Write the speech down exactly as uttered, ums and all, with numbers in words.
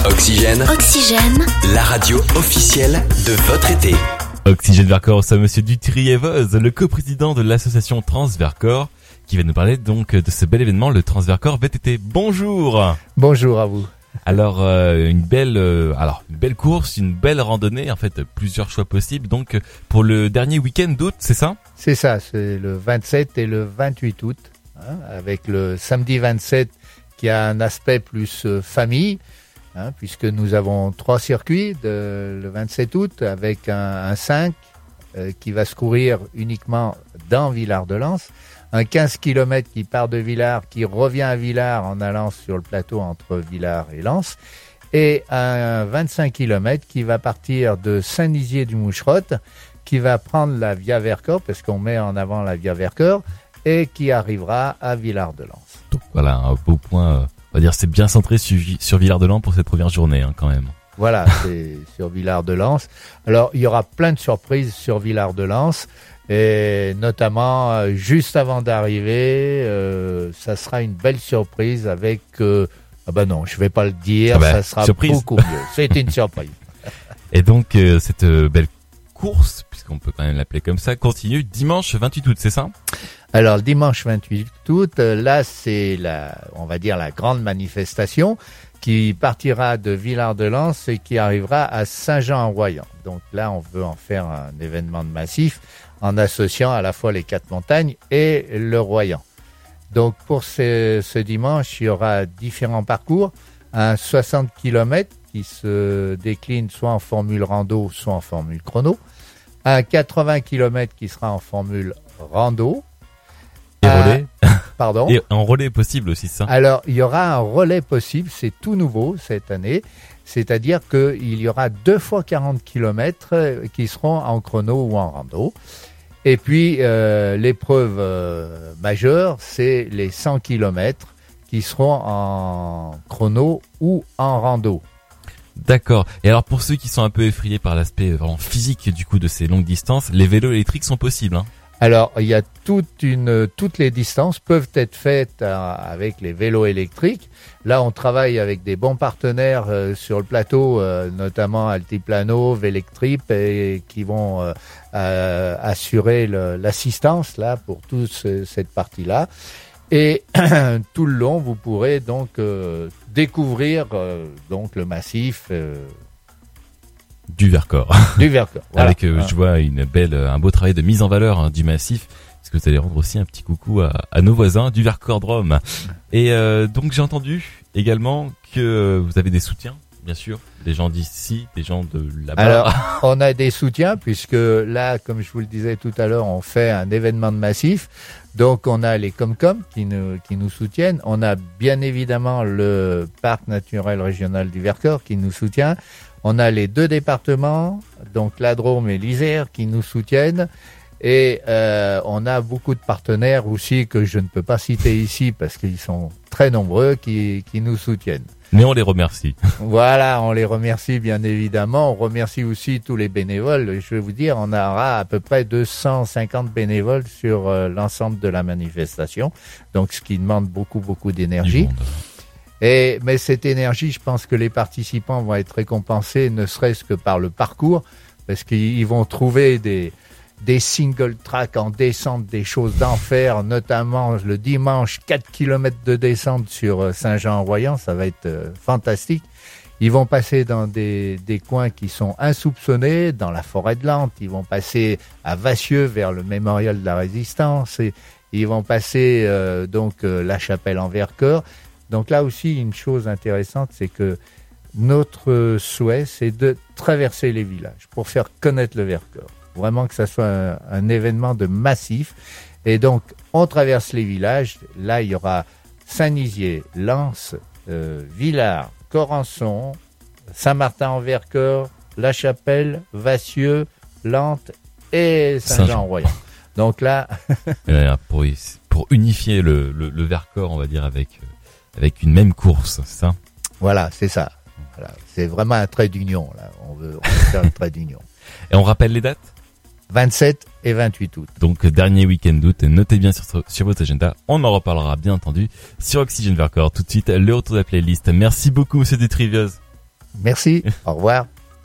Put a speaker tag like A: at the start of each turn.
A: Oxygène.
B: Oxygène.
A: La radio officielle de votre été.
C: Oxygène Vercors, c'est Monsieur Dutry-Evose, le coprésident de l'association Transvercors, qui va nous parler donc de ce bel événement, le Transvercors V T T. Bonjour.
D: Bonjour à vous.
C: Alors euh, une belle, euh, alors une belle course, une belle randonnée, en fait plusieurs choix possibles. Donc pour le dernier week-end d'août, c'est ça ?
D: C'est ça, c'est le vingt-sept et le vingt-huit août, hein, avec le samedi vingt-sept qui a un aspect plus euh, famille, hein, puisque nous avons trois circuits de, le vingt-sept août avec un, un cinq euh, qui va se courir uniquement dans Villard-de-Lans, un quinze kilomètres qui part de Villars, qui revient à Villars en allant sur le plateau entre Villars et Lens, et un vingt-cinq kilomètres qui va partir de Saint-Nizier-du-Moucherotte, qui va prendre la Via Vercors, parce qu'on met en avant la Via Vercors, et qui arrivera à Villard-de-Lans.
C: Donc voilà, un beau point, euh, on va dire c'est bien centré sur, sur Villard-de-Lans pour cette première journée hein, quand même.
D: Voilà, c'est sur Villard-de-Lans. Alors, il y aura plein de surprises sur Villard-de-Lans, et notamment, euh, juste avant d'arriver, euh, ça sera une belle surprise avec... Euh, ah ben non, je vais pas le dire, ah ben, ça sera surprise. Beaucoup mieux. C'est une surprise.
C: Et donc, euh, cette euh, belle course, puisqu'on peut quand même l'appeler comme ça, continue dimanche vingt-huit août, c'est ça ?
D: Alors, le dimanche vingt-huit août, là, c'est la, on va dire la grande manifestation qui partira de Villard-de-Lans et qui arrivera à Saint-Jean-en-Royans. Donc là, on veut en faire un événement de massif en associant à la fois les Quatre Montagnes et le Royan. Donc pour ce, ce dimanche, il y aura différents parcours, un soixante kilomètres qui se décline soit en formule rando, soit en formule chrono, un quatre-vingts kilomètres qui sera en formule rando.
C: Et relais.
D: Pardon.
C: Et un relais possible aussi, ça.
D: Alors, il y aura un relais possible, c'est tout nouveau cette année, c'est-à-dire qu'il y aura deux fois quarante kilomètres qui seront en chrono ou en rando. Et puis, euh, l'épreuve euh, majeure, c'est les cent kilomètres qui seront en chrono ou en rando.
C: D'accord. Et alors, pour ceux qui sont un peu effrayés par l'aspect vraiment physique du coup de ces longues distances, les vélos électriques sont possibles, hein.
D: Alors, il y a toute une, toutes les distances peuvent être faites euh, avec les vélos électriques. Là, on travaille avec des bons partenaires euh, sur le plateau, euh, notamment Altiplano, Vélectrip, et qui vont euh, euh, assurer le, l'assistance là pour toute ce, cette partie-là. Et tout le long, vous pourrez donc euh, découvrir euh, donc le massif. Euh,
C: Du Vercors.
D: Du Vercors. Voilà.
C: Avec, euh, je vois une belle, un beau travail de mise en valeur hein, du massif. Est-ce que vous allez rendre aussi un petit coucou à, à nos voisins du Vercors Drôme. Et euh, donc j'ai entendu également que vous avez des soutiens, bien sûr, des gens d'ici, des gens de là-bas.
D: Alors, on a des soutiens puisque là, comme je vous le disais tout à l'heure, on fait un événement de massif. Donc on a les Comcom qui nous qui nous soutiennent. On a bien évidemment le Parc naturel régional du Vercors qui nous soutient. On a les deux départements, donc la Drôme et l'Isère, qui nous soutiennent. Et euh, on a beaucoup de partenaires aussi que je ne peux pas citer ici parce qu'ils sont très nombreux qui, qui nous soutiennent.
C: Mais on les remercie.
D: Voilà, on les remercie bien évidemment. On remercie aussi tous les bénévoles. Je vais vous dire, on aura à peu près deux cent cinquante bénévoles sur euh, l'ensemble de la manifestation. Donc ce qui demande beaucoup, beaucoup d'énergie. Et, mais cette énergie, je pense que les participants vont être récompensés, ne serait-ce que par le parcours, parce qu'ils vont trouver des, des single tracks en descente, des choses d'enfer, notamment le dimanche, quatre kilomètres de descente sur Saint-Jean-en-Royans, ça va être euh, fantastique. Ils vont passer dans des, des coins qui sont insoupçonnés, dans la forêt de Lente, ils vont passer à Vassieux vers le mémorial de la Résistance, et ils vont passer euh, donc euh, la chapelle en Vercors. Donc là aussi, une chose intéressante, c'est que notre souhait, c'est de traverser les villages pour faire connaître le Vercors. Vraiment que ça soit un, un événement de massif. Et donc, on traverse les villages. Là, il y aura Saint-Nizier, Lens, euh, Villars, Corançon, Saint-Martin-en-Vercors, La Chapelle, Vassieux, Lente et Saint-Jean-en-Royans. Donc là...
C: pour, pour unifier le, le, le Vercors, on va dire, avec... Avec une même course, c'est ça ?
D: Voilà, c'est ça. Voilà. C'est vraiment un trait d'union, là. On veut, on veut faire un trait d'union.
C: Et on rappelle les dates ?
D: vingt-sept et vingt-huit août.
C: Donc, dernier week-end d'août. Notez bien sur, sur votre agenda. On en reparlera, bien entendu, sur Oxygène Vercors. Tout de suite, le retour de la playlist. Merci beaucoup, monsieur Dutry-Evose.
D: Merci. Au revoir.